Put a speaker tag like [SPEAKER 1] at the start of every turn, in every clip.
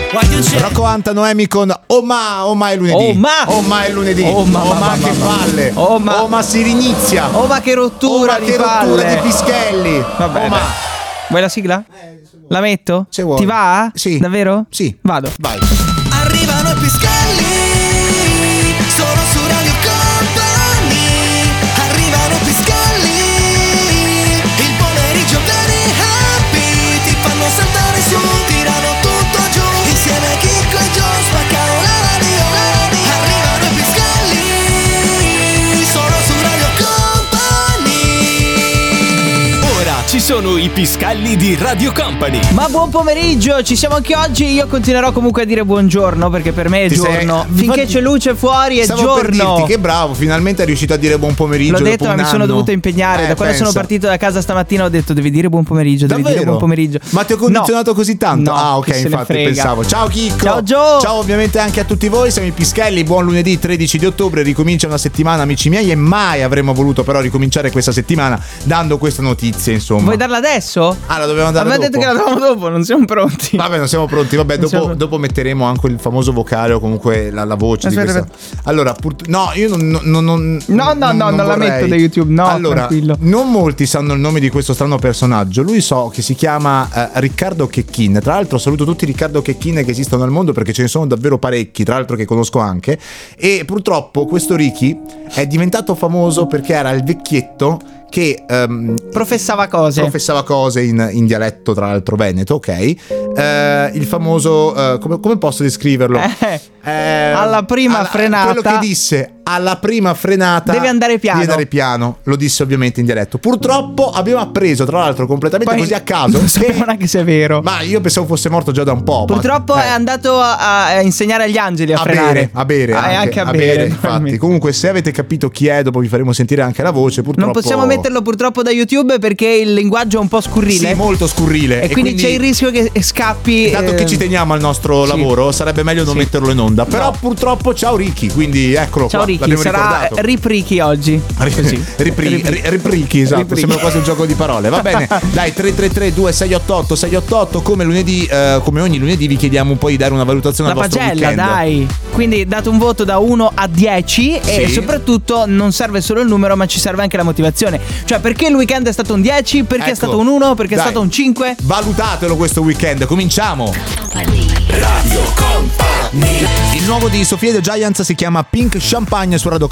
[SPEAKER 1] Rocco Anta, Noemi con Oma è lunedì. Oma è lunedì. Oma che palle. Oma si rinizia.
[SPEAKER 2] Oma che rottura
[SPEAKER 1] di palle. Di Pischelli.
[SPEAKER 2] Vabbè, Oma. Vuoi la sigla? La metto?
[SPEAKER 1] Se vuoi.
[SPEAKER 2] Ti va?
[SPEAKER 1] Sì.
[SPEAKER 2] Davvero?
[SPEAKER 1] Sì.
[SPEAKER 2] Vado.
[SPEAKER 1] Vai.
[SPEAKER 3] Arrivano i Pischelli, solo su Radio Company. Arrivano i Pischelli, il pomeriggio very happy. Ti fanno saltare su, tirano tutto giù. Insieme a Chicco e Joe spaccano la radio. Arrivano i Pischelli, solo su Radio Company.
[SPEAKER 4] Ora ci sono i Pischelli di Radio Company.
[SPEAKER 2] Ma buon pomeriggio, ci siamo anche oggi. Io continuerò comunque a dire buongiorno, perché per me è giorno. Finché c'è luce fuori è giorno.
[SPEAKER 1] Per dirti che bravo, finalmente è riuscito a dire buon pomeriggio.
[SPEAKER 2] L'ho detto, ma mi sono dovuto impegnare. Da quando sono partito da casa stamattina ho detto devi dire buon pomeriggio, devi dire buon pomeriggio.
[SPEAKER 1] Ma ti ho condizionato così tanto?
[SPEAKER 2] No,
[SPEAKER 1] ok, infatti pensavo. Ciao Chicco.
[SPEAKER 2] Ciao Gio.
[SPEAKER 1] Ciao ovviamente anche a tutti voi, siamo i Pischelli. Buon lunedì 13 di ottobre, ricomincia una settimana, amici miei, e mai avremmo voluto però ricominciare questa settimana dando queste notizie, insomma.
[SPEAKER 2] Vuoi darla adesso?
[SPEAKER 1] La dovevamo dare dopo.
[SPEAKER 2] Aveva detto che la davamo dopo, non siamo pronti.
[SPEAKER 1] Vabbè, non siamo pronti. Vabbè, dopo metteremo anche il famoso vocale o comunque la voce.
[SPEAKER 2] Aspetta.
[SPEAKER 1] Allora, no, io non
[SPEAKER 2] la metto da YouTube. No,
[SPEAKER 1] allora,
[SPEAKER 2] tranquillo.
[SPEAKER 1] Non molti sanno il nome di questo strano personaggio. Lui so che si chiama Riccardo Checchin. Tra l'altro saluto tutti i Riccardo Checchin che esistono al mondo, perché ce ne sono davvero parecchi, tra l'altro che conosco anche. E purtroppo questo Ricky è diventato famoso perché era il vecchietto che
[SPEAKER 2] professava cose
[SPEAKER 1] in dialetto, tra l'altro veneto, ok? Il famoso come posso descriverlo?
[SPEAKER 2] Alla prima frenata,
[SPEAKER 1] quello che disse alla prima frenata
[SPEAKER 2] devi andare piano.
[SPEAKER 1] Lo disse ovviamente in dialetto. Purtroppo abbiamo appreso, tra l'altro completamente così a caso,
[SPEAKER 2] non sapevo neanche se è vero,
[SPEAKER 1] ma io pensavo fosse morto già da un po'.
[SPEAKER 2] Purtroppo è andato a insegnare agli angeli a frenare,
[SPEAKER 1] a bere
[SPEAKER 2] anche a bere.
[SPEAKER 1] Infatti, comunque, se avete capito chi è, dopo vi faremo sentire anche la voce. Purtroppo
[SPEAKER 2] non possiamo metterlo purtroppo da YouTube perché il linguaggio è un po' scurrile.
[SPEAKER 1] Sì, molto scurrile.
[SPEAKER 2] E quindi c'è il rischio che scappi.
[SPEAKER 1] Dato che ci teniamo al nostro lavoro, sarebbe meglio non metterlo in onda. Però purtroppo ciao Ricky, quindi eccolo
[SPEAKER 2] ciao
[SPEAKER 1] qua.
[SPEAKER 2] Ricky,
[SPEAKER 1] sarà
[SPEAKER 2] ricordato. Riprichi oggi.
[SPEAKER 1] Riprichi, esatto. Sembra quasi un gioco di parole. Va bene, dai, 333-2688-688. Come lunedì, come ogni lunedì, vi chiediamo un po' di dare una valutazione al vostro weekend.
[SPEAKER 2] La pagella, dai. Quindi date un voto da 1 a 10 e soprattutto non serve solo il numero, ma ci serve anche la motivazione. Cioè, perché il weekend è stato un 10? Perché è stato un 1? Perché è stato un 5?
[SPEAKER 1] Valutatelo questo weekend, cominciamo.
[SPEAKER 4] Radio Company.
[SPEAKER 1] Il nuovo di Sofia The Giants si chiama Pink Champagne su Radio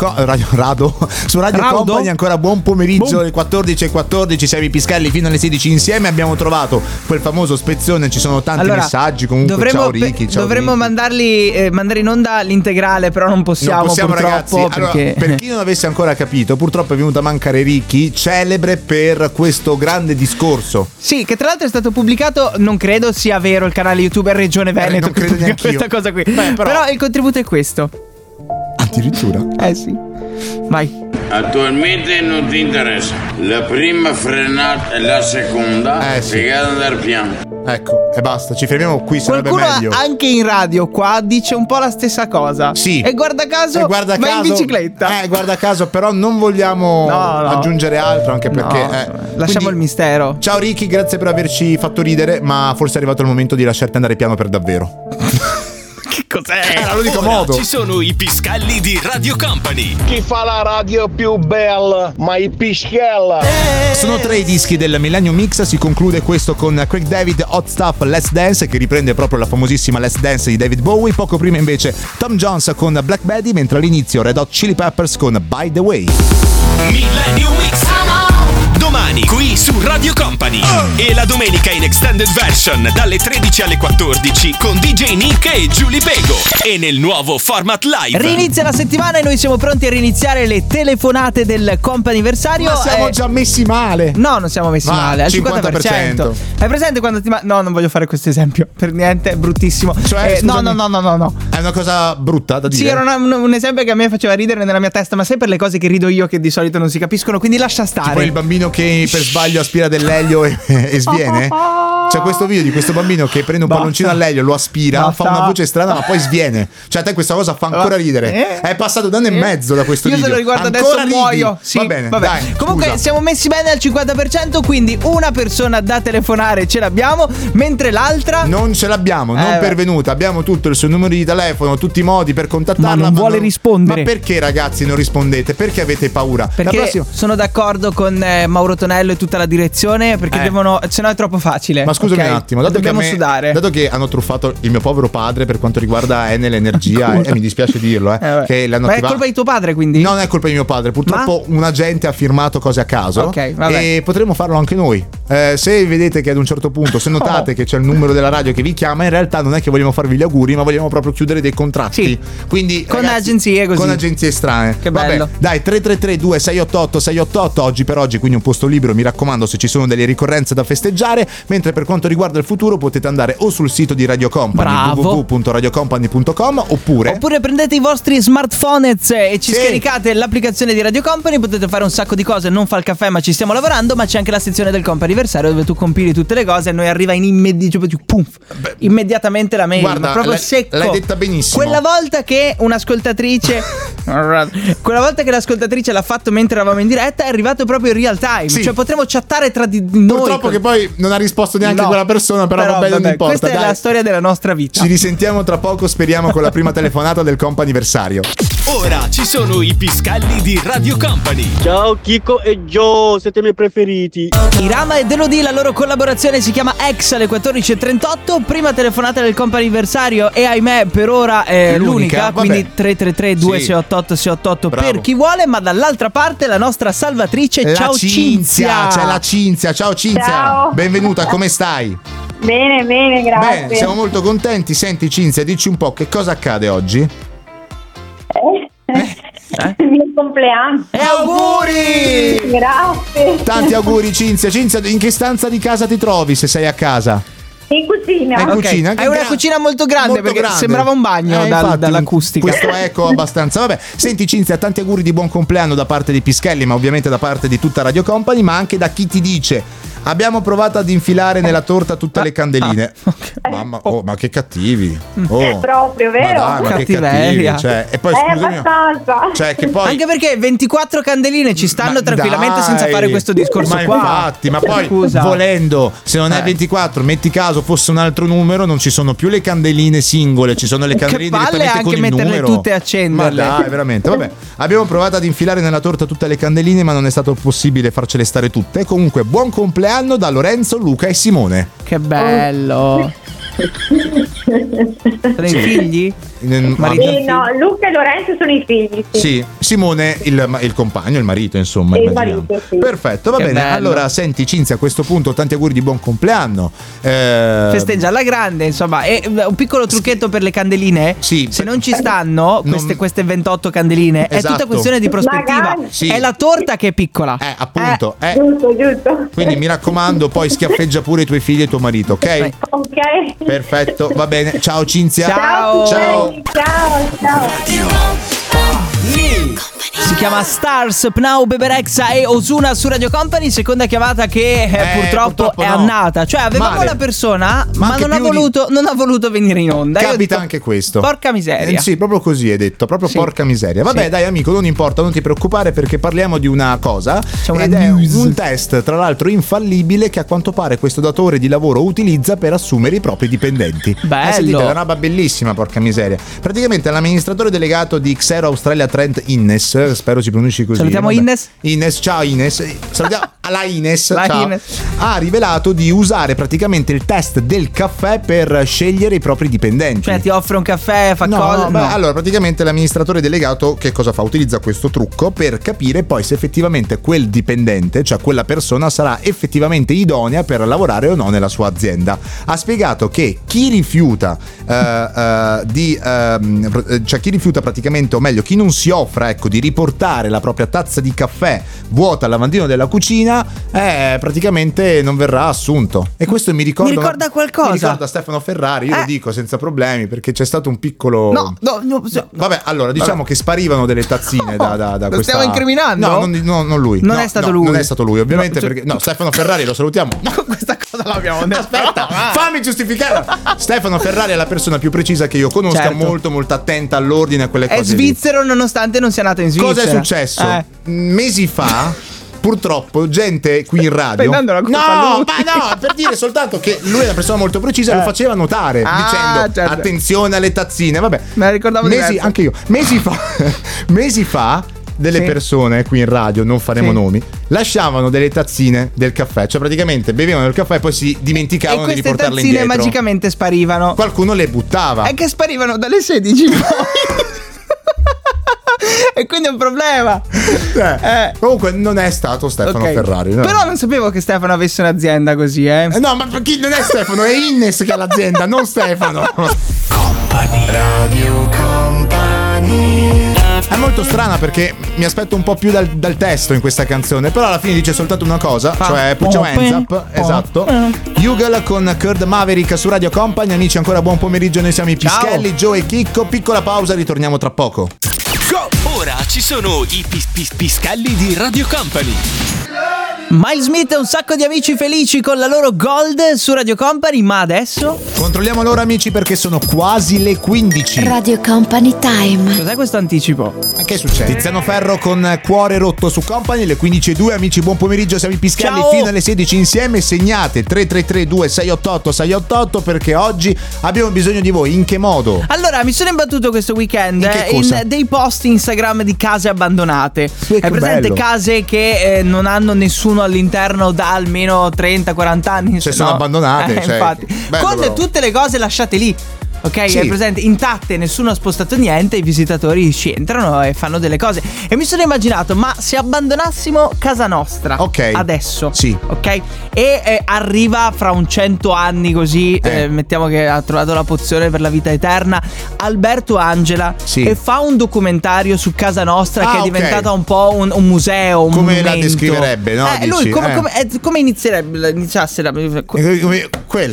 [SPEAKER 1] Company. Ancora buon pomeriggio, le 14:14, siamo i Pischelli fino alle 16 insieme. Abbiamo trovato quel famoso spezzone, ci sono tanti messaggi. Comunque ciao Ricky,
[SPEAKER 2] dovremmo mandare in onda l'integrale, però non possiamo purtroppo,
[SPEAKER 1] ragazzi.
[SPEAKER 2] Perché...
[SPEAKER 1] Allora, per chi non avesse ancora capito, purtroppo è venuto a mancare Ricky, celebre per questo grande discorso.
[SPEAKER 2] Sì, che tra l'altro è stato pubblicato, non credo sia vero, il canale YouTube Regione Veneto.
[SPEAKER 1] Non credo neanche
[SPEAKER 2] questa cosa qui.
[SPEAKER 1] Però
[SPEAKER 2] il contributo è questo.
[SPEAKER 1] Addirittura?
[SPEAKER 2] Sì. Vai.
[SPEAKER 5] Attualmente non ti interessa. La prima frenata e la seconda piegata andare piano.
[SPEAKER 1] Ecco, e basta, ci fermiamo qui, sarebbe
[SPEAKER 2] qualcuno
[SPEAKER 1] meglio.
[SPEAKER 2] Anche in radio qua dice un po' la stessa cosa.
[SPEAKER 1] Sì.
[SPEAKER 2] E guarda caso va in bicicletta.
[SPEAKER 1] Guarda caso, però non vogliamo aggiungere altro, anche perché
[SPEAKER 2] lasciamo il mistero.
[SPEAKER 1] Ciao Ricky, grazie per averci fatto ridere, ma forse è arrivato il momento di lasciarti andare piano per davvero.
[SPEAKER 4] Che cos'è?
[SPEAKER 1] Era l'unico modo.
[SPEAKER 4] Ci sono i Pischelli di Radio Company.
[SPEAKER 6] Chi fa la radio più bella? Ma i Pischella.
[SPEAKER 1] Sono 3 i dischi del Millennium Mix. Si conclude questo con Craig David, Hot Stuff, Let's Dance, che riprende proprio la famosissima Let's Dance di David Bowie. Poco prima invece Tom Jones con Black Betty, mentre all'inizio Red Hot Chili Peppers con By The Way.
[SPEAKER 4] Millennium Mix. Domani qui su Radio Company e la domenica in extended version dalle 13 alle 14 con DJ Nick e Giulia Pego e nel nuovo format live.
[SPEAKER 2] Rinizia la settimana e noi siamo pronti a riniziare le telefonate del comp'anniversario.
[SPEAKER 1] Ma siamo già messi male.
[SPEAKER 2] No, non siamo messi male, al
[SPEAKER 1] 50%.
[SPEAKER 2] Hai presente quando no, non voglio fare questo esempio, per niente, è bruttissimo.
[SPEAKER 1] Cioè,
[SPEAKER 2] no.
[SPEAKER 1] È una cosa brutta da dire.
[SPEAKER 2] Sì, era un esempio che a me faceva ridere nella mia testa, ma sai, per le cose che rido io che di solito non si capiscono, quindi lascia stare.
[SPEAKER 1] Tipo il bambino che magari per sbaglio aspira dell'elio e sviene? C'è questo video di questo bambino che prende un palloncino all'elio, lo aspira, fa una voce strana ma poi sviene. Cioè a te questa cosa fa ancora ridere. È passato un anno e mezzo da questo video.
[SPEAKER 2] Io se lo riguardo
[SPEAKER 1] ancora
[SPEAKER 2] adesso muoio. Sì,
[SPEAKER 1] va bene.
[SPEAKER 2] vabbè.
[SPEAKER 1] Dai,
[SPEAKER 2] comunque
[SPEAKER 1] scusa.
[SPEAKER 2] siamo messi bene al 50%, quindi una persona da telefonare ce l'abbiamo, mentre l'altra
[SPEAKER 1] non ce l'abbiamo, non pervenuta. Abbiamo tutto il suo numero di telefono, tutti i modi per contattarla,
[SPEAKER 2] ma non vuole rispondere.
[SPEAKER 1] Ma perché ragazzi non rispondete? Perché avete paura?
[SPEAKER 2] Perché sono d'accordo con Mauro Tonello e tutta la direzione, perché devono, se no è troppo facile.
[SPEAKER 1] Ma scusami un attimo,
[SPEAKER 2] dobbiamo sudare.
[SPEAKER 1] Dato che hanno truffato il mio povero padre per quanto riguarda Enel Energia, e mi dispiace dirlo, che l'hanno
[SPEAKER 2] ma è colpa di tuo padre, quindi?
[SPEAKER 1] Non è colpa di mio padre, purtroppo un agente ha firmato cose a caso.
[SPEAKER 2] Ok, vabbè.
[SPEAKER 1] E potremmo farlo anche noi. Se vedete che ad un certo punto, se notate che c'è il numero della radio che vi chiama, in realtà non è che vogliamo farvi gli auguri, ma vogliamo proprio chiudere dei contratti.
[SPEAKER 2] Sì.
[SPEAKER 1] Quindi
[SPEAKER 2] con
[SPEAKER 1] ragazzi,
[SPEAKER 2] agenzie così.
[SPEAKER 1] Con agenzie strane.
[SPEAKER 2] Che bello.
[SPEAKER 1] Vabbè, dai, 333-2688-688 oggi per oggi, quindi un posto libero, mi raccomando, se ci sono delle ricorrenze da festeggiare. Mentre per quanto riguarda il futuro potete andare o sul sito di Radio Company, www.radiocompany.com, oppure
[SPEAKER 2] prendete i vostri smartphone e ci scaricate l'applicazione di Radio Company. Potete fare un sacco di cose, non fa il caffè ma ci stiamo lavorando, ma c'è anche la sezione del comp'anniversario dove tu compili tutte le cose e noi arriva immediatamente la mail.
[SPEAKER 1] Guarda,
[SPEAKER 2] proprio secco.
[SPEAKER 1] L'hai detta benissimo.
[SPEAKER 2] Quella volta che un'ascoltatrice l'ascoltatrice l'ha fatto mentre eravamo in diretta, è arrivato proprio in real time. Cioè potremo chattare tra di noi.
[SPEAKER 1] Purtroppo che poi non ha risposto neanche quella persona, però vabbè, non importa.
[SPEAKER 2] Questa è la storia della nostra vita.
[SPEAKER 1] Ci risentiamo tra poco, speriamo, con la prima telefonata del comp'anniversario.
[SPEAKER 4] Ora ci sono i piscalli di Radio Company.
[SPEAKER 7] Ciao Chico e Joe, siete i miei preferiti.
[SPEAKER 2] Irama ed Elodie, la loro collaborazione si chiama Ex alle 14.38. Prima telefonata del comp'anniversario e ahimè per ora è l'unica. Quindi 333-2688-688 per chi vuole. Ma dall'altra parte la nostra salvatrice, ciao Cinzia.
[SPEAKER 1] C'è la Cinzia, ciao Cinzia.
[SPEAKER 8] Ciao.
[SPEAKER 1] Benvenuta, come stai?
[SPEAKER 8] Bene, grazie.
[SPEAKER 1] Bene, siamo molto contenti. Senti Cinzia, dici un po' che cosa accade oggi?
[SPEAKER 8] Il mio compleanno.
[SPEAKER 1] Auguri!
[SPEAKER 8] Grazie.
[SPEAKER 1] Tanti auguri Cinzia. Cinzia, in che stanza di casa ti trovi se sei a casa?
[SPEAKER 8] In cucina.
[SPEAKER 1] In cucina.
[SPEAKER 2] È una cucina molto grande, perché sembrava un bagno dall'acustica.
[SPEAKER 1] Questo eco abbastanza. Vabbè, senti Cinzia, tanti auguri di buon compleanno da parte di Pischelli, ma ovviamente da parte di tutta Radio Company, ma anche da chi ti dice: abbiamo provato ad infilare nella torta tutte le candeline. Mamma, ma che cattivi.
[SPEAKER 8] Proprio, vero?
[SPEAKER 1] Ma dai, ma che cattivi. Cioè, e poi scusami,
[SPEAKER 8] abbastanza.
[SPEAKER 1] cioè, che poi
[SPEAKER 2] anche perché 24 candeline ci stanno tranquillamente senza fare questo discorso
[SPEAKER 1] ma
[SPEAKER 2] qua.
[SPEAKER 1] Infatti, ma poi
[SPEAKER 2] scusa,
[SPEAKER 1] volendo, se non è 24, metti caso fosse un altro numero, non ci sono più le candeline singole, ci sono le candeline direttamente con il numero.
[SPEAKER 2] Anche metterle tutte e accenderle.
[SPEAKER 1] Ma dai, veramente. Vabbè, abbiamo provato ad infilare nella torta tutte le candeline, ma non è stato possibile farcele stare tutte. Comunque, buon compleanno da Lorenzo, Luca e Simone.
[SPEAKER 2] Che bello. Sono i figli?
[SPEAKER 8] Sì, no, Luca e Lorenzo sono i figli.
[SPEAKER 1] Sì, Simone il compagno, il marito, insomma.
[SPEAKER 8] Il marito, sì.
[SPEAKER 1] Perfetto, va bene.
[SPEAKER 2] Bello.
[SPEAKER 1] Allora, senti Cinzia, a questo punto tanti auguri di buon compleanno.
[SPEAKER 2] Festeggia alla grande, insomma. E un piccolo trucchetto per le candeline.
[SPEAKER 1] Sì,
[SPEAKER 2] se non ci stanno queste 28 candeline,
[SPEAKER 1] esatto,
[SPEAKER 2] è tutta questione di prospettiva.
[SPEAKER 1] Sì.
[SPEAKER 2] È la torta che è piccola.
[SPEAKER 1] Appunto.
[SPEAKER 8] Giusto.
[SPEAKER 1] Quindi mi raccomando, poi schiaffeggia pure i tuoi figli e tuo marito, ok?
[SPEAKER 8] Ok.
[SPEAKER 1] Perfetto, va bene. Ciao Cinzia.
[SPEAKER 2] Ciao.
[SPEAKER 8] Ciao.
[SPEAKER 2] Si chiama Stars, Pnau, Beberexa e Ozuna su Radio Company. Seconda chiamata che purtroppo è annata. Cioè avevamo la persona, ma non ha voluto venire in onda.
[SPEAKER 1] Capita anche questo.
[SPEAKER 2] Porca miseria.
[SPEAKER 1] Sì, proprio così hai detto. Proprio
[SPEAKER 2] sì.
[SPEAKER 1] Porca miseria. Vabbè,
[SPEAKER 2] sì.
[SPEAKER 1] Dai amico, non importa, non ti preoccupare, perché parliamo di una cosa.
[SPEAKER 2] C'è una
[SPEAKER 1] ed è
[SPEAKER 2] news.
[SPEAKER 1] un test, tra l'altro infallibile, che a quanto pare questo datore di lavoro utilizza per assumere i propri dipendenti.
[SPEAKER 2] Bello.
[SPEAKER 1] Sentite, è una roba bellissima, porca miseria. Praticamente l'amministratore delegato di Xero Australia Trent Innes, spero si pronunci così.
[SPEAKER 2] Salutiamo Ines.
[SPEAKER 1] Ines, ciao Ines. Salutiamo la Ines.
[SPEAKER 2] La
[SPEAKER 1] ciao.
[SPEAKER 2] Ines.
[SPEAKER 1] Ha rivelato di usare praticamente il test del caffè per scegliere i propri dipendenti.
[SPEAKER 2] Cioè ti offre un caffè, fa cosa?
[SPEAKER 1] No. Allora praticamente l'amministratore delegato che cosa fa? Utilizza questo trucco per capire poi se effettivamente quel dipendente, cioè quella persona, sarà effettivamente idonea per lavorare o no nella sua azienda. Ha spiegato che chi rifiuta cioè chi rifiuta praticamente, o meglio chi non si offre, ecco, di riportare la propria tazza di caffè vuota al lavandino della cucina, praticamente non verrà assunto. E questo mi ricorda
[SPEAKER 2] qualcosa.
[SPEAKER 1] Mi ricorda Stefano Ferrari, io lo dico senza problemi, perché c'è stato un piccolo...
[SPEAKER 2] No.
[SPEAKER 1] Vabbè, allora diciamo che sparivano delle tazzine da
[SPEAKER 2] lo
[SPEAKER 1] questa...
[SPEAKER 2] stiamo incriminando?
[SPEAKER 1] No, non lui.
[SPEAKER 2] Non è stato lui.
[SPEAKER 1] Non è stato lui, ovviamente, perché... No, Stefano Ferrari lo salutiamo.
[SPEAKER 2] Questa cosa l'abbiamo detto.
[SPEAKER 1] Aspetta, fammi giustificare. Stefano Ferrari è la persona più precisa che io conosca,
[SPEAKER 2] certo.
[SPEAKER 1] molto molto attenta all'ordine, a quelle cose.
[SPEAKER 2] È svizzero nonostante non sia nato in Svizzera.
[SPEAKER 1] Cosa è successo? Mesi fa, purtroppo, gente qui in radio... No, per dire soltanto che lui è una persona molto precisa, lo faceva notare, dicendo certo. Attenzione alle tazzine. Vabbè,
[SPEAKER 2] me la ricordavo
[SPEAKER 1] anche io. Mesi fa delle persone qui in radio, non faremo nomi, lasciavano delle tazzine del caffè, cioè praticamente bevevano il caffè e poi si dimenticavano di riportarle indietro.
[SPEAKER 2] E queste tazzine magicamente sparivano.
[SPEAKER 1] Qualcuno le buttava.
[SPEAKER 2] È che sparivano dalle 16 poi. E quindi è un problema.
[SPEAKER 1] Comunque non è stato Stefano Ferrari, no?
[SPEAKER 2] Però non sapevo che Stefano avesse un'azienda così,
[SPEAKER 1] No, ma chi non è Stefano, è Innes che ha l'azienda, non Stefano. Radio Company. È molto strana perché mi aspetto un po' più dal testo in questa canzone, però alla fine dice soltanto una cosa, cioè Put Your Hands Up, esatto. Hugel con Kurt Maverick su Radio Company. Amici, ancora buon pomeriggio, noi siamo i Pischelli, Joe e Chicco. Piccola pausa, ritorniamo tra poco.
[SPEAKER 4] Ora ci sono i Pischelli di Radio Company.
[SPEAKER 2] Miles Smith e un sacco di amici felici con la loro Gold su Radio Company, ma adesso
[SPEAKER 1] controlliamo l'ora, amici, perché sono quasi le 15.
[SPEAKER 9] Radio Company Time.
[SPEAKER 2] Cos'è questo anticipo?
[SPEAKER 1] Ma che succede? Tiziano Ferro con Cuore Rotto su Company, le 15:02. Amici, buon pomeriggio, siamo i Pischelli.
[SPEAKER 2] Ciao.
[SPEAKER 1] Fino alle 16 insieme. Segnate 333-2688-688 perché oggi abbiamo bisogno di voi. In che modo?
[SPEAKER 2] Allora, mi sono imbattuto questo weekend in dei post Instagram di case abbandonate. È presente, case che non hanno nessuno all'interno da almeno 30-40 anni.
[SPEAKER 1] Se sono abbandonate,
[SPEAKER 2] infatti. Con
[SPEAKER 1] però
[SPEAKER 2] tutte le cose lasciate lì. Ok,
[SPEAKER 1] sì.
[SPEAKER 2] È presente, intatte, nessuno ha spostato niente, i visitatori ci entrano e fanno delle cose. E mi sono immaginato, ma se abbandonassimo casa nostra adesso, ok? E arriva fra un 100 anni così, mettiamo che ha trovato la pozione per la vita eterna, Alberto Angela, e fa un documentario su casa nostra che è diventata un po' un museo, un
[SPEAKER 1] come
[SPEAKER 2] monumento.
[SPEAKER 1] La descriverebbe, no?
[SPEAKER 2] Lui come iniziasse la...
[SPEAKER 1] Quel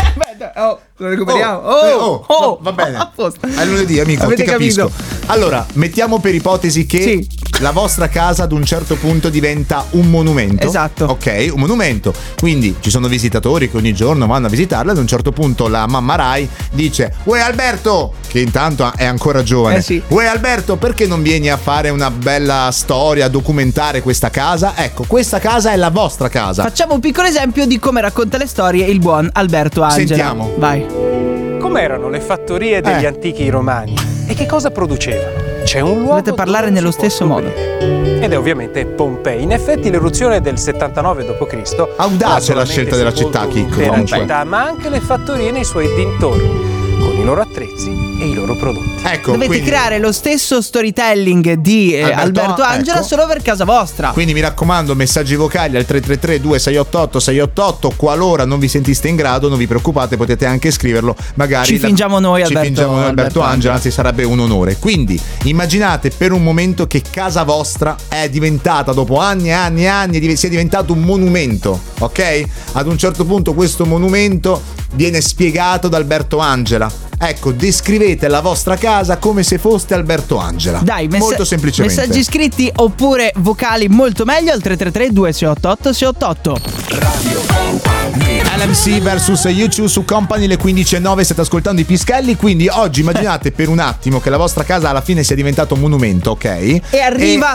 [SPEAKER 2] lo recuperiamo.
[SPEAKER 1] Va bene. È lunedì, amico. Avete ti capisco. Allora, mettiamo per ipotesi che la vostra casa ad un certo punto diventa un monumento.
[SPEAKER 2] Esatto.
[SPEAKER 1] Ok, un monumento. Quindi ci sono visitatori che ogni giorno vanno a visitarla. Ad un certo punto la mamma Rai dice: uè Alberto, che intanto è ancora giovane, uè Alberto, perché non vieni a fare una bella storia, a documentare questa casa? Ecco, questa casa è la vostra casa.
[SPEAKER 2] Facciamo un piccolo esempio di come racconta le storie il buon Alberto Angela.
[SPEAKER 1] Sentiamo.
[SPEAKER 2] Vai.
[SPEAKER 10] Com'erano le fattorie degli antichi romani e che cosa producevano? C'è un luogo.
[SPEAKER 2] Dovete parlare nello stesso modo.
[SPEAKER 10] Ed è ovviamente Pompei. In effetti l'eruzione del 79 d.C.
[SPEAKER 1] Audace la scelta della città, Chicco.
[SPEAKER 10] Della città, ma anche le fattorie nei suoi dintorni, con i loro attrezzi e i loro prodotti.
[SPEAKER 1] Ecco,
[SPEAKER 2] dovete creare lo stesso storytelling di Alberto Angela, solo per casa vostra.
[SPEAKER 1] Quindi mi raccomando, messaggi vocali al 333-2688-688. Qualora non vi sentiste in grado, non vi preoccupate, potete anche scriverlo. Magari
[SPEAKER 2] ci fingiamo noi
[SPEAKER 1] Alberto Angela, anzi sarebbe un onore. Quindi immaginate per un momento che casa vostra è diventata, dopo anni e anni e anni, sia diventato un monumento, ok? Ad un certo punto questo monumento viene spiegato da Alberto Angela. Ecco, descrivete la vostra casa come se foste Alberto Angela.
[SPEAKER 2] Dai,
[SPEAKER 1] molto semplicemente.
[SPEAKER 2] Messaggi scritti oppure vocali, molto meglio, al 333-2688-688.
[SPEAKER 4] Radio Company.
[SPEAKER 1] LMC versus YouTube su Company, le 15:09. State ascoltando i Pischelli. Quindi oggi immaginate per un attimo che la vostra casa alla fine sia diventato un monumento, ok?
[SPEAKER 2] E arriva,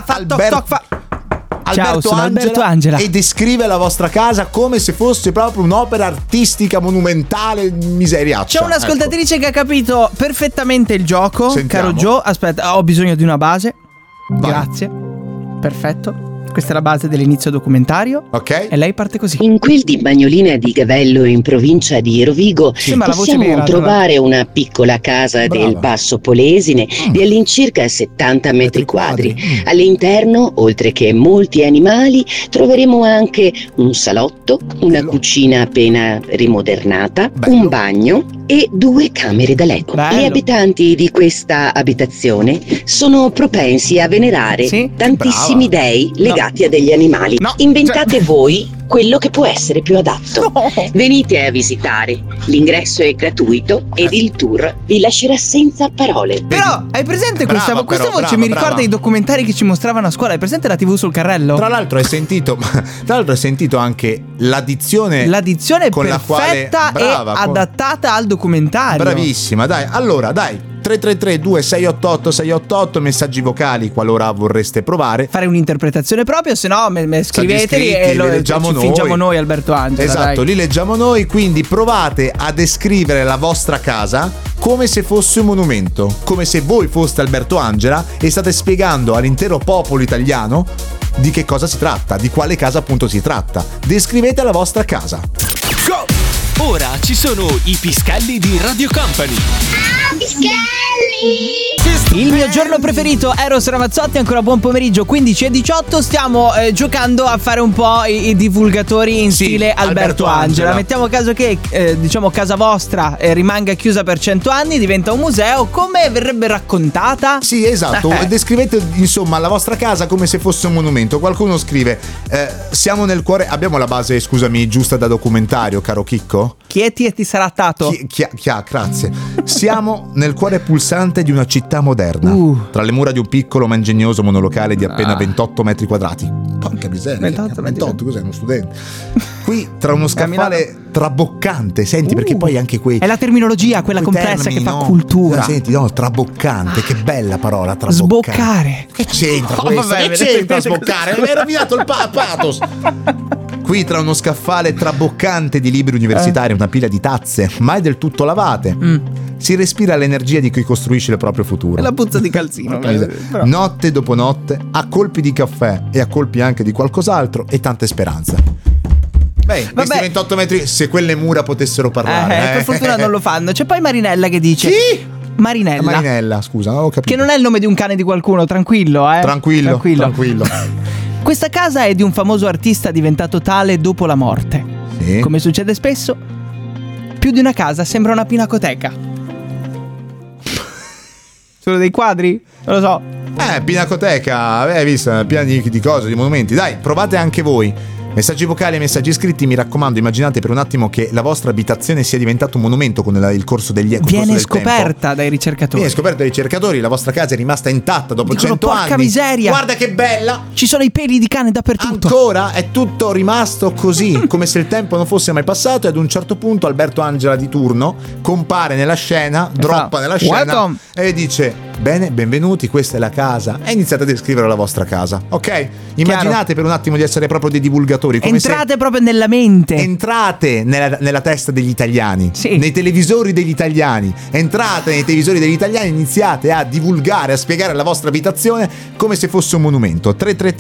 [SPEAKER 1] Alberto Angela e descrive la vostra casa come se fosse proprio un'opera artistica monumentale, miseriaccia.
[SPEAKER 2] C'è un'ascoltatrice che ha capito perfettamente il gioco.
[SPEAKER 1] Sentiamo.
[SPEAKER 2] Caro Joe, aspetta, ho bisogno di una base. Vai. Grazie. Perfetto. Questa è la base dell'inizio documentario.
[SPEAKER 1] Ok.
[SPEAKER 2] E lei parte così.
[SPEAKER 11] In quel di Bagnolina di Gavello, in provincia di Rovigo, possiamo trovare una piccola casa del Basso Polesine di all'incirca 70 metri quadri. All'interno, oltre che molti animali, troveremo anche un salotto, una cucina appena rimodernata, un bagno e 2 camere da letto. Gli abitanti di questa abitazione sono propensi a venerare tantissimi dei legati a degli animali. Inventate voi quello che può essere più adatto. Venite a visitare, l'ingresso è gratuito ed il tour vi lascerà senza parole.
[SPEAKER 2] Però hai presente questa voce? Mi ricorda i documentari che ci mostravano a scuola. Hai presente la TV sul carrello?
[SPEAKER 1] Tra l'altro hai sentito anche l'addizione con la quale
[SPEAKER 2] adattata al documentario.
[SPEAKER 1] Bravissima, dai. Allora, dai. 333-2688-688, messaggi vocali qualora vorreste provare.
[SPEAKER 2] Fare un'interpretazione propria, se no scriveteli e lo leggiamo noi. Fingiamo noi Alberto Angela.
[SPEAKER 1] Esatto, li leggiamo noi, quindi provate a descrivere la vostra casa come se fosse un monumento, come se voi foste Alberto Angela e state spiegando all'intero popolo italiano di che cosa si tratta, di quale casa appunto si tratta. Descrivete la vostra casa.
[SPEAKER 4] Go! Ora ci sono i Piskelli di Radio Company.
[SPEAKER 2] Il mio giorno preferito, Eros Ramazzotti, ancora buon pomeriggio, 15:18. Stiamo giocando a fare un po' i divulgatori in stile Alberto Angela. Mettiamo caso che casa vostra rimanga chiusa per 100 anni, diventa un museo, come verrebbe raccontata?
[SPEAKER 1] Sì, esatto. Descrivete insomma la vostra casa come se fosse un monumento. Qualcuno scrive siamo nel cuore, abbiamo la base, scusami, giusta da documentario, caro Chicco?
[SPEAKER 2] Chieti e ti sarà dato.
[SPEAKER 1] Grazie. Siamo nel cuore pulsante di una città moderna, tra le mura di un piccolo ma ingegnoso monolocale di appena 28 metri quadrati. Porca miseria, 28 cos'è, uno studente? Qui tra uno scaffale traboccante, senti, perché poi anche qui
[SPEAKER 2] è la terminologia, quella complessa che fa cultura.
[SPEAKER 1] Senti, traboccante, che bella parola, traboccante.
[SPEAKER 2] Sboccare.
[SPEAKER 1] Che c'entra questo? Che c'entra sboccare? Hai rovinato il pathos. Qui tra uno scaffale traboccante di libri universitari, una pila di tazze, mai del tutto lavate, si respira l'energia di chi costruisce il proprio futuro.
[SPEAKER 2] È la puzza di calzino.
[SPEAKER 1] Notte dopo notte, a colpi di caffè e a colpi anche di qualcos'altro e tante speranze. Beh, questi 28 metri, se quelle mura potessero parlare.
[SPEAKER 2] Per fortuna non lo fanno. C'è poi Marinella che dice...
[SPEAKER 1] Chi?
[SPEAKER 2] Marinella,
[SPEAKER 1] scusa, non ho capito.
[SPEAKER 2] Che non è il nome di un cane di qualcuno, tranquillo.
[SPEAKER 1] Tranquillo.
[SPEAKER 2] Questa casa è di un famoso artista diventato tale dopo la morte.
[SPEAKER 1] Sì.
[SPEAKER 2] Come succede spesso, più di una casa sembra una pinacoteca. Solo dei quadri? Non lo so.
[SPEAKER 1] Pinacoteca, hai visto? Piena di cose, di monumenti. Dai, provate anche voi. Messaggi vocali e messaggi scritti, mi raccomando, immaginate per un attimo che la vostra abitazione sia diventato un monumento con il corso degli anni.
[SPEAKER 2] Viene scoperta dai ricercatori. La vostra casa è rimasta intatta dopo 100 anni. Porca miseria!
[SPEAKER 1] Guarda che bella!
[SPEAKER 2] Ci sono i peli di cane dappertutto.
[SPEAKER 1] Ancora è tutto rimasto così, come se il tempo non fosse mai passato, e ad un certo punto Alberto Angela di turno compare nella scena, droppa nella scena e dice: bene, benvenuti, questa è la casa. E iniziate a descrivere la vostra casa, ok? Immaginate per un attimo di essere proprio dei divulgatori.
[SPEAKER 2] Entrate proprio nella mente.
[SPEAKER 1] Entrate nella testa degli italiani, nei televisori degli italiani. Entrate nei televisori degli italiani, iniziate a divulgare, a spiegare la vostra abitazione come se fosse un monumento.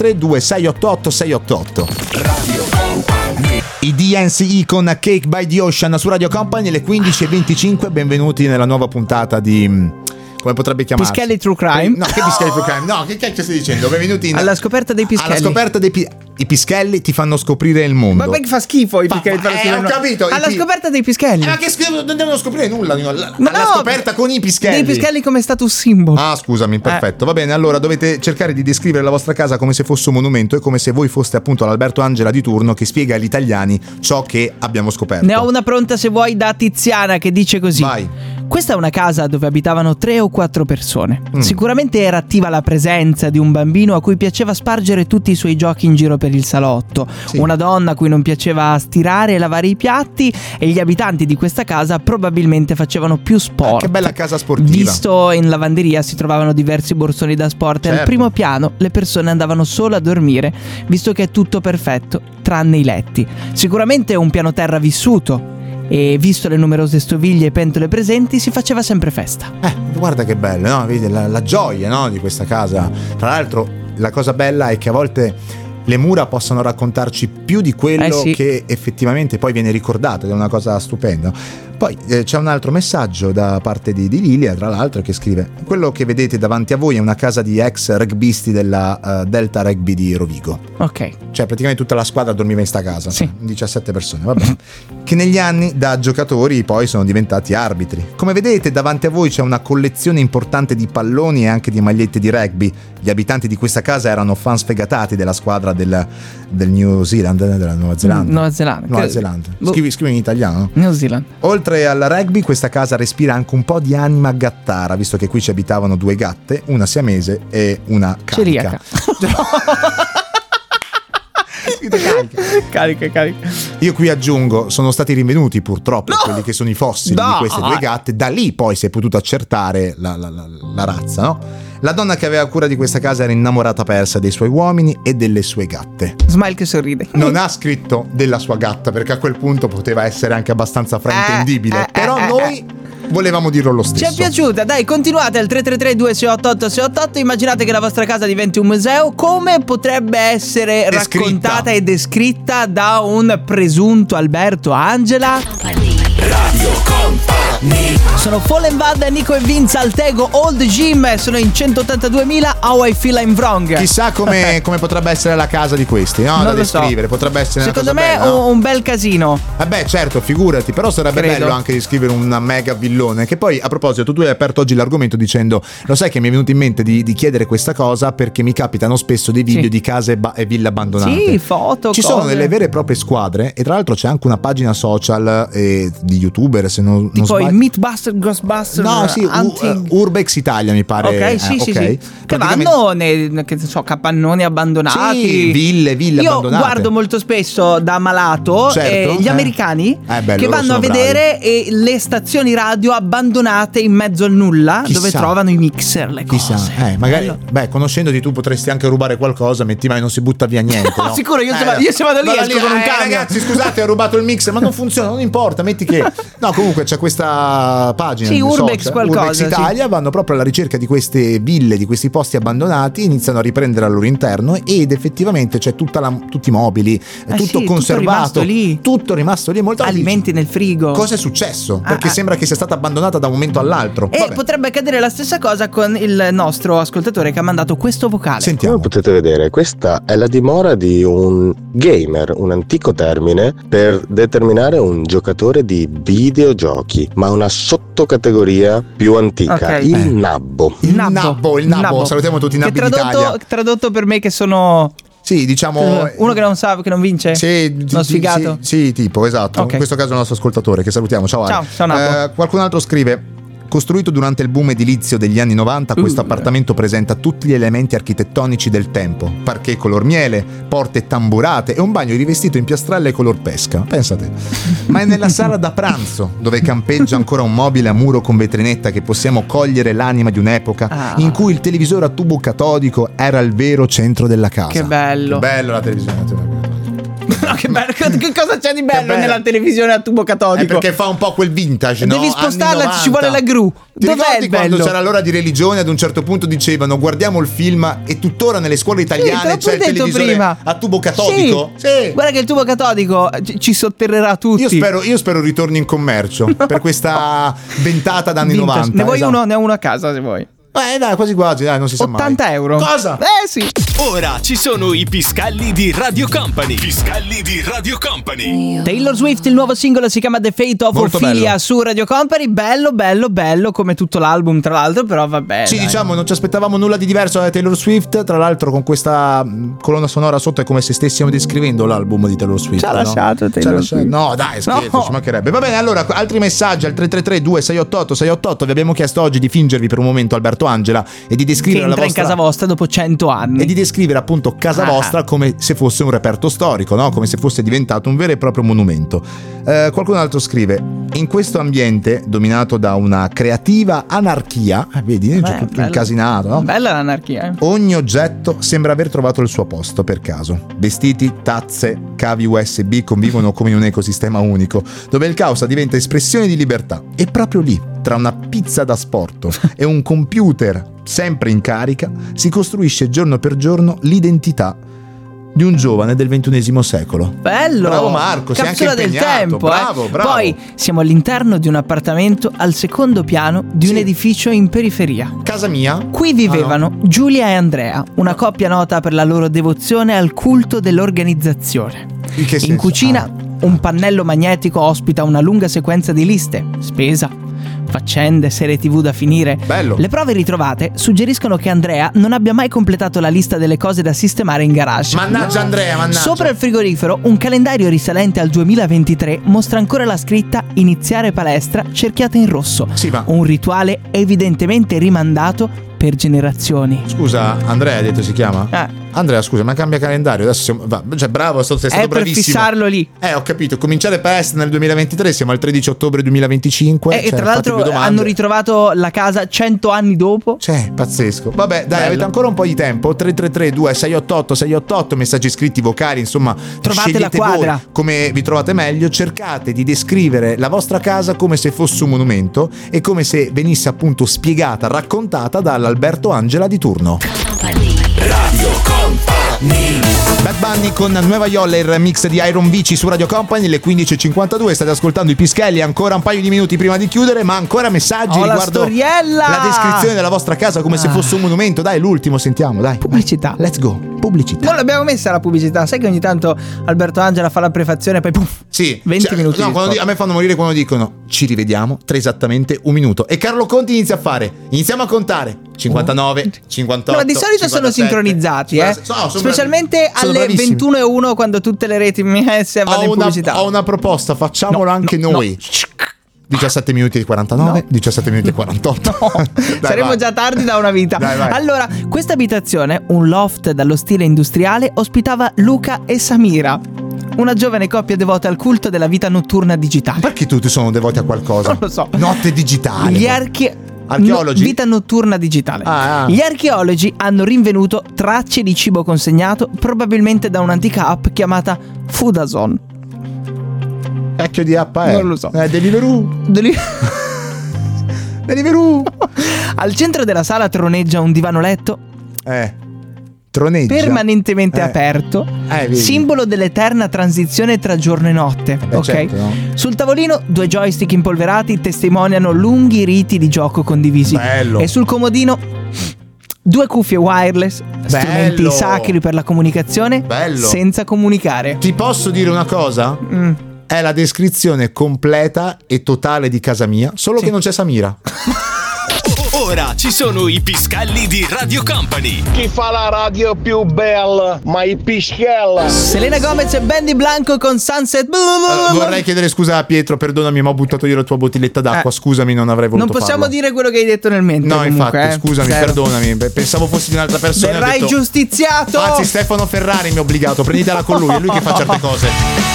[SPEAKER 1] 333-2688-688. Radio Company. I DNCE con Cake by the Ocean su Radio Company, alle 15:25. Benvenuti nella nuova puntata di... come potrebbe chiamarsi?
[SPEAKER 2] Piskelli True Crime?
[SPEAKER 1] No, che Piskelli True Crime? No, che cacchio stai dicendo? Benvenuti
[SPEAKER 2] alla scoperta dei Piskelli.
[SPEAKER 1] Alla scoperta i Piskelli ti fanno scoprire il mondo.
[SPEAKER 2] Ma che fa schifo i Piskelli.
[SPEAKER 1] Ho capito.
[SPEAKER 2] Alla scoperta dei Piskelli.
[SPEAKER 1] Ma che schifo, non devono scoprire nulla. Alla scoperta con i Piskelli.
[SPEAKER 2] Dei Piskelli come status symbol.
[SPEAKER 1] Ah, scusami, perfetto. Va bene, allora dovete cercare di descrivere la vostra casa come se fosse un monumento e come se voi foste appunto l'Alberto Angela di turno che spiega agli italiani ciò che abbiamo scoperto.
[SPEAKER 2] Ne ho una pronta se vuoi da Tiziana che dice così.
[SPEAKER 1] Vai.
[SPEAKER 2] Questa è una casa dove abitavano 3 o 4 persone. Sicuramente era attiva la presenza di un bambino a cui piaceva spargere tutti i suoi giochi in giro per il salotto, una donna a cui non piaceva stirare e lavare i piatti, e gli abitanti di questa casa probabilmente facevano più sport.
[SPEAKER 1] Che bella casa sportiva.
[SPEAKER 2] Visto in lavanderia si trovavano diversi borsoni da sport e al primo piano le persone andavano solo a dormire, visto che è tutto perfetto tranne i letti. Sicuramente un piano terra vissuto, e visto le numerose stoviglie e pentole presenti si faceva sempre festa.
[SPEAKER 1] Guarda che bello, no? Vedi la gioia, no, di questa casa. Tra l'altro la cosa bella è che a volte le mura possano raccontarci più di quello che effettivamente poi viene ricordato, ed è una cosa stupenda. Poi c'è un altro messaggio da parte di Lilia, tra l'altro, che scrive: quello che vedete davanti a voi è una casa di ex rugbisti della Delta Rugby di Rovigo.
[SPEAKER 2] Ok.
[SPEAKER 1] Cioè praticamente tutta la squadra dormiva in sta casa,
[SPEAKER 2] sì.
[SPEAKER 1] 17 persone, vabbè. Che negli anni da giocatori poi sono diventati arbitri. Come vedete davanti a voi c'è una collezione importante di palloni e anche di magliette di rugby. Gli abitanti di questa casa erano fan sfegatati della squadra del New Zealand, della Nuova Zelanda. Nuova Zelanda. Scrivi in italiano.
[SPEAKER 2] New Zealand.
[SPEAKER 1] Oltre al rugby, questa casa respira anche un po' di anima gattara, visto che qui ci abitavano 2 gatte, una siamese e una carica.
[SPEAKER 2] Carica.
[SPEAKER 1] Io qui aggiungo, sono stati rinvenuti purtroppo quelli che sono i fossili di queste 2 gatte. Da lì poi si è potuto accertare la razza, no? La donna che aveva cura di questa casa era innamorata persa dei suoi uomini e delle sue gatte.
[SPEAKER 2] Smile che sorride.
[SPEAKER 1] Non ha scritto della sua gatta, perché a quel punto poteva essere anche abbastanza fraintendibile. Però noi volevamo dirlo lo stesso.
[SPEAKER 2] Ci è piaciuta, dai, continuate al 333-2688-688. Immaginate che la vostra casa diventi un museo. Come potrebbe essere raccontata e descritta da un presunto Alberto Angela?
[SPEAKER 4] Radio Company.
[SPEAKER 2] Sono Fallen Bad, Nico e Vince Altego, Old Jim. Sono in 182.000. How I Feel I'm Wrong.
[SPEAKER 1] Chissà come potrebbe essere la casa di questi, no? Da descrivere. So. Potrebbe essere
[SPEAKER 2] secondo
[SPEAKER 1] una
[SPEAKER 2] me
[SPEAKER 1] cosa bella, no?
[SPEAKER 2] Un bel casino.
[SPEAKER 1] Beh, certo, figurati. Però sarebbe bello anche descrivere un mega villone. Che poi, a proposito, tu hai aperto oggi l'argomento dicendo: lo sai che mi è venuto in mente di chiedere questa cosa perché mi capitano spesso dei video di case e ville abbandonate.
[SPEAKER 2] Sì, foto.
[SPEAKER 1] Ci sono delle vere e proprie squadre. E tra l'altro c'è anche una pagina social di youtuber, se non
[SPEAKER 2] tipo
[SPEAKER 1] sbaglio.
[SPEAKER 2] i Meatbuster, Ghostbuster.
[SPEAKER 1] No, sì, Urbex Italia mi pare.
[SPEAKER 2] Ok, sì. Che vanno che so, capannoni abbandonati.
[SPEAKER 1] Sì, ville
[SPEAKER 2] Io
[SPEAKER 1] abbandonate.
[SPEAKER 2] Io guardo molto spesso da malato gli americani che vanno a vedere le stazioni radio abbandonate in mezzo al nulla. Chissà. Dove trovano i mixer, le cose.
[SPEAKER 1] Chissà, magari, conoscendoti tu potresti anche rubare qualcosa, metti mai non si butta via niente.
[SPEAKER 2] No, sicuro, io se vado lì esco con un camion.
[SPEAKER 1] Ragazzi, scusate, ho rubato il mixer, ma non funziona, non importa, metti che. No, comunque c'è questa pagina
[SPEAKER 2] di Urbex,
[SPEAKER 1] Urbex Italia, vanno proprio alla ricerca di queste ville, di questi posti abbandonati, iniziano a riprendere al loro interno ed effettivamente c'è tutti i mobili, tutto conservato, tutto rimasto lì, molto
[SPEAKER 2] alimenti nel frigo.
[SPEAKER 1] Cosa è successo? Perché sembra che sia stata abbandonata da un momento all'altro.
[SPEAKER 2] E potrebbe accadere la stessa cosa con il nostro ascoltatore che ha mandato questo vocale.
[SPEAKER 1] Sentiamo.
[SPEAKER 12] Come potete vedere, questa è la dimora di un gamer, un antico termine per determinare un giocatore di videogiochi, ma una sottocategoria più antica, il nabbo.
[SPEAKER 1] Il nabbo. Salutiamo tutti i nabbi d'Italia.
[SPEAKER 2] Tradotto per me che sono...
[SPEAKER 1] Sì, diciamo
[SPEAKER 2] uno che non sa, che non vince?
[SPEAKER 1] Sì,
[SPEAKER 2] uno sfigato?
[SPEAKER 1] Sì, tipo, esatto. In questo caso è il nostro ascoltatore, che salutiamo. Ciao
[SPEAKER 2] Nabbo.
[SPEAKER 1] Qualcun altro scrive: costruito durante il boom edilizio degli anni 90, questo appartamento presenta tutti gli elementi architettonici del tempo: parquet color miele, porte tamburate e un bagno rivestito in piastrelle color pesca. Pensate. Ma è nella sala da pranzo dove campeggia ancora un mobile a muro con vetrinetta che possiamo cogliere l'anima di un'epoca in cui il televisore a tubo catodico era il vero centro della casa.
[SPEAKER 2] Che bello.
[SPEAKER 1] Che bello la televisione a tubo catodico.
[SPEAKER 2] No, che bello. Che cosa c'è di bello nella televisione a tubo catodico?
[SPEAKER 1] Perché fa un po' quel vintage, no?
[SPEAKER 2] Devi spostarla, ci vuole la gru.
[SPEAKER 1] Dov'è il bello? Quando c'era l'ora di religione, ad un certo punto dicevano: guardiamo il film, e tuttora nelle scuole italiane c'è il televisore a tubo catodico.
[SPEAKER 2] Sì. Guarda che il tubo catodico ci sotterrerà tutti.
[SPEAKER 1] Io spero ritorni in commercio per questa ventata d'anni 90.
[SPEAKER 2] Ne vuoi uno? Ne ho uno a casa se vuoi.
[SPEAKER 1] Dai, quasi, dai, non si sa mai.
[SPEAKER 2] 80 euro.
[SPEAKER 1] Cosa?
[SPEAKER 2] Sì.
[SPEAKER 4] Ora ci sono i Piscalli di Radio Company. Piscalli di Radio Company.
[SPEAKER 2] Taylor Swift, il nuovo singolo si chiama The Fate of Ophelia su Radio Company. Bello come tutto l'album, tra l'altro, però vabbè.
[SPEAKER 1] Sì, diciamo, non ci aspettavamo nulla di diverso da Taylor Swift. Tra l'altro, con questa colonna sonora sotto è come se stessimo descrivendo l'album di Taylor Swift.
[SPEAKER 2] Ci ha lasciato Taylor Swift.
[SPEAKER 1] No, dai, scherzo, ci mancherebbe. Va bene, allora, altri messaggi al 333-2688-688. Vi abbiamo chiesto oggi di fingervi per un momento Alberto Angela e di descrivere
[SPEAKER 2] che entra in casa vostra dopo 100 anni
[SPEAKER 1] e di descrivere appunto casa vostra come se fosse un reperto storico, no? Come se fosse diventato un vero e proprio monumento. Qualcun altro scrive: in questo ambiente dominato da una creativa anarchia, vedi, c'è tutto incasinato, no?
[SPEAKER 2] Bella l'anarchia.
[SPEAKER 1] Ogni oggetto sembra aver trovato il suo posto per caso. Vestiti, tazze, cavi USB convivono come in un ecosistema unico, dove il caos diventa espressione di libertà. E proprio lì, tra una pizza da sporto e un computer sempre in carica, si costruisce giorno per giorno l'identità di un giovane del XXI secolo.
[SPEAKER 2] Bello!
[SPEAKER 1] Bravo Marco, sei anche
[SPEAKER 2] Capsula del
[SPEAKER 1] impegnato.
[SPEAKER 2] tempo.
[SPEAKER 1] Bravo.
[SPEAKER 2] Poi siamo all'interno di un appartamento al secondo piano di un edificio in periferia.
[SPEAKER 1] Casa mia?
[SPEAKER 2] Qui vivevano Giulia e Andrea, una coppia nota per la loro devozione al culto dell'organizzazione. In cucina un pannello magnetico ospita una lunga sequenza di liste, spesa, faccende, serie TV da finire.
[SPEAKER 1] Bello.
[SPEAKER 2] Le prove ritrovate suggeriscono che Andrea non abbia mai completato la lista delle cose da sistemare in garage.
[SPEAKER 1] Mannaggia Andrea, mannaggia.
[SPEAKER 2] Sopra il frigorifero un calendario risalente al 2023 mostra ancora la scritta iniziare palestra cerchiata in rosso.
[SPEAKER 1] Sì, ma
[SPEAKER 2] un rituale evidentemente rimandato per generazioni.
[SPEAKER 1] Scusa, Andrea hai detto si chiama? Andrea, scusa, ma cambia calendario. Adesso siamo, cioè bravo, sei stato
[SPEAKER 2] per
[SPEAKER 1] bravissimo.
[SPEAKER 2] fissarlo lì.
[SPEAKER 1] Ho capito, cominciare palestra nel 2023, siamo al 13 ottobre 2025.
[SPEAKER 2] E tra l'altro hanno ritrovato la casa 100 anni dopo.
[SPEAKER 1] Pazzesco. Vabbè, dai, avete ancora un po' di tempo. 333 2688 688, messaggi scritti, vocali, insomma,
[SPEAKER 2] trovate la quadra.
[SPEAKER 1] Voi come vi trovate meglio. Cercate di descrivere la vostra casa come se fosse un monumento e come se venisse appunto spiegata, raccontata dall'Alberto Angela di turno.
[SPEAKER 4] Radio Company.
[SPEAKER 1] Bad Bunny con Nueva Yolla, il remix di Iron Vici su Radio Company, le 15.52. State ascoltando i Pischelli, ancora un paio di minuti prima di chiudere, ma ancora messaggi riguardo la descrizione della vostra casa come se fosse un monumento. Dai, l'ultimo, sentiamo, dai.
[SPEAKER 2] Pubblicità.
[SPEAKER 1] Let's go. Pubblicità.
[SPEAKER 2] Non l'abbiamo messa la pubblicità. Sai che ogni tanto Alberto Angela fa la prefazione e poi puff.
[SPEAKER 1] Sì,
[SPEAKER 2] 20 minuti.
[SPEAKER 1] No, a me fanno morire quando dicono ci rivediamo tra esattamente un minuto. E Carlo Conti inizia a fare. Iniziamo a contare. 59, 58.
[SPEAKER 2] Ma di solito
[SPEAKER 1] 57,
[SPEAKER 2] sono sincronizzati, specialmente alle 21:01 quando tutte le reti MS vanno in pubblicità.
[SPEAKER 1] Ho una proposta, facciamolo anche noi. 17 minuti e 49, 17 minuti e 48.
[SPEAKER 2] Dai, saremo già tardi da una vita.
[SPEAKER 1] Vai.
[SPEAKER 2] Allora, questa abitazione, un loft dallo stile industriale, ospitava Luca e Samira, una giovane coppia devota al culto della vita notturna digitale.
[SPEAKER 1] Perché tutti sono devoti a qualcosa?
[SPEAKER 2] Non lo so.
[SPEAKER 1] Notte digitale.
[SPEAKER 2] Gli
[SPEAKER 1] archeologi?
[SPEAKER 2] Vita notturna digitale. Gli archeologi hanno rinvenuto tracce di cibo consegnato probabilmente da un'antica app chiamata Foodazone.
[SPEAKER 1] Cacchio di app è?
[SPEAKER 2] Non lo so.
[SPEAKER 1] Deliveroo. Deliveroo.
[SPEAKER 2] Al centro della sala troneggia un divano letto.
[SPEAKER 1] Troneggia.
[SPEAKER 2] Permanentemente aperto, simbolo dell'eterna transizione tra giorno e notte. Ok.
[SPEAKER 1] Certo, no?
[SPEAKER 2] Sul tavolino 2 joystick impolverati testimoniano lunghi riti di gioco condivisi.
[SPEAKER 1] Bello.
[SPEAKER 2] E sul comodino 2 cuffie wireless, strumenti sacri per la comunicazione.
[SPEAKER 1] Bello.
[SPEAKER 2] Senza comunicare.
[SPEAKER 1] Ti posso dire una cosa? È la descrizione completa e totale di casa mia, solo che non c'è Samira.
[SPEAKER 4] Ora ci sono i Pischelli di Radio Company.
[SPEAKER 6] Chi fa la radio più bella? Ma i Pischella.
[SPEAKER 2] Selena Gomez e Bendy Blanco con Sunset.
[SPEAKER 1] Vorrei chiedere scusa a Pietro, perdonami, ma ho buttato io la tua bottiglietta d'acqua. Scusami, non avrei voluto
[SPEAKER 2] Non possiamo
[SPEAKER 1] farlo.
[SPEAKER 2] dire quello che hai detto nel mentre.
[SPEAKER 1] No,
[SPEAKER 2] comunque,
[SPEAKER 1] infatti, scusami, perdonami. Pensavo fossi di un'altra persona.
[SPEAKER 2] Verrai giustiziato.
[SPEAKER 1] Anzi, Stefano Ferrari mi ha obbligato. Prenditela con lui, è lui che fa certe cose.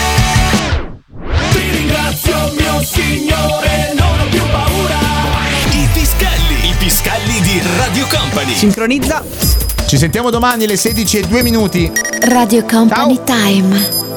[SPEAKER 3] Ti ringrazio, mio Signore, non ho più paura.
[SPEAKER 4] I Pischelli di Radio Company.
[SPEAKER 2] Sincronizza.
[SPEAKER 1] Ci sentiamo domani alle 16:02.
[SPEAKER 9] Radio Company Time.